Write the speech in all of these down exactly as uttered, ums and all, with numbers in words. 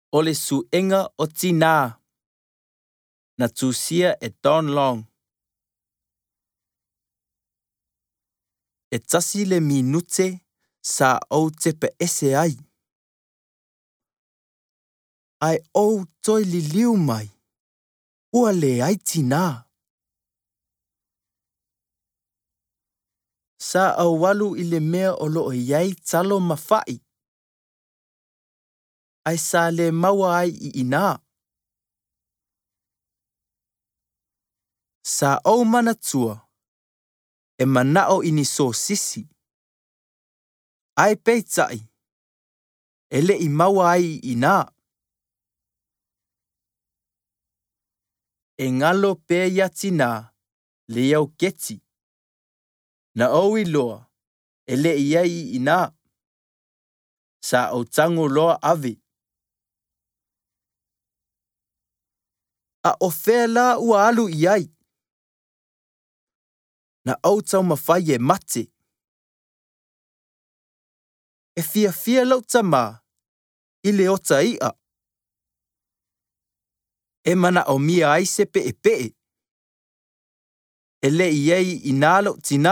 O le suʻega o tinā na tusia e Don Long. E tasi le minute sa ou tepe ese ai. Ai ou toi liliu mai. Ua le ai tinā. Sa au walu i le mea o loo iai talo mawhai. Ai sa le maua ai i ina. Sa au mana tua. E manao ini so sisi. Ai peitai. Ele i maua ai i ina. E ngalo pe ia tina le iau keti. Na au i loa. Ele i ai i ina. Sa au tango loa ave. A o la ua alu i ai. Na au tau mawhai e mate. E fia fia lau tama. I le ota ia. E mana o mia ai se pe e pe. E le i ai i nalo tina.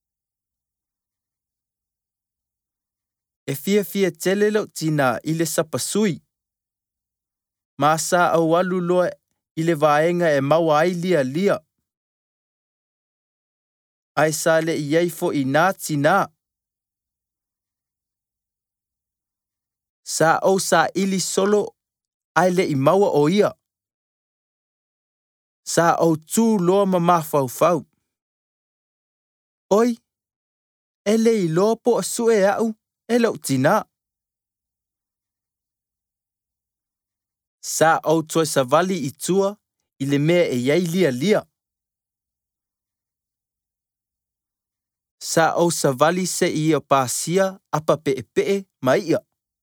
E fia fia tele lau tina i le sapasui. Ma sa au alu loa i le vaenga e maua ai lia lia. Ai sa le i ai fo i nā tina. Sa au sa ili solo ai le i maua o ia. Sa au tū loa ma mafau fau. Oi, e le i loa po a sue au e lau tina. Sa au toi savali i tua i le mea e iai lia lia. Sa au savali se i o pasia apa pe e pe e ma ia.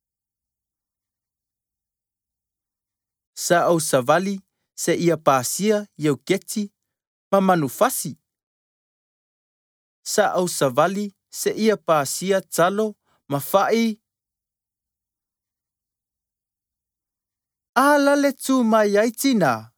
Sa au savali se ia pasia iau keti ma manufasi. Sa au savali se ia pasia talo ma fai. Ala le tu mai ai tina.